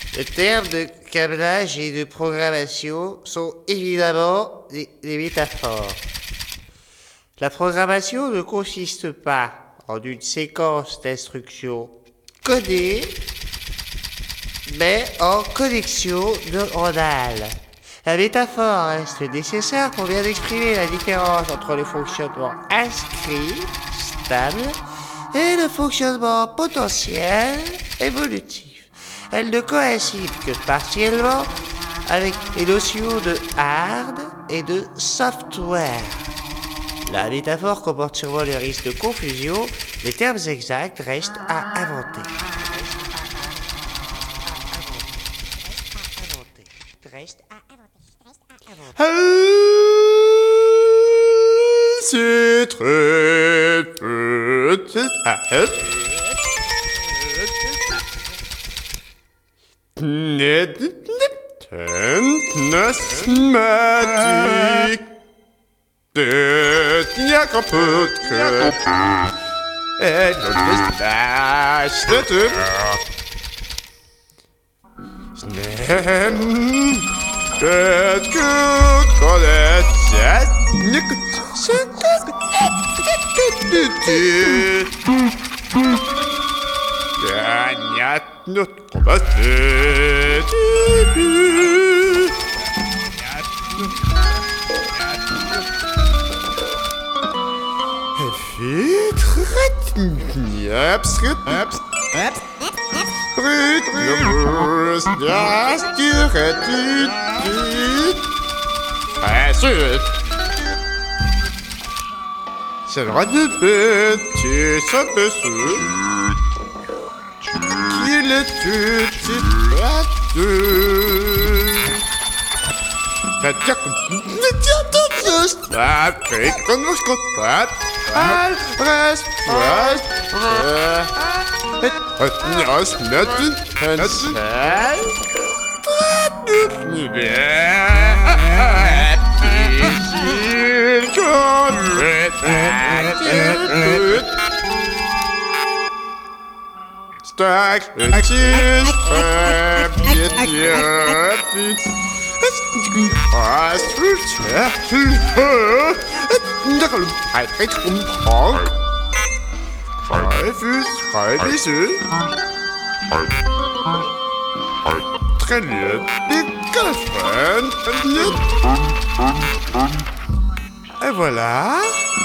Les termes de câblage et de programmation sont évidemment des métaphores. La programmation ne consiste pas en une séquence d'instructions codée, mais en connexion neuronale. La métaphore reste nécessaire pour bien exprimer la différence entre le fonctionnement inscrit, stable, et le fonctionnement potentiel, évolutif. Elle ne coïncide que partiellement avec les notions de hard et de software. La métaphore comporte sûrement le risque de confusion, les termes exacts restent à inventer. C'est très peut-être asthmatique de diacopute et le message de peut-être que connaître gagnat notre combat. C'est le droit de petit s'aperçut qu'il est Très bien. Et voilà.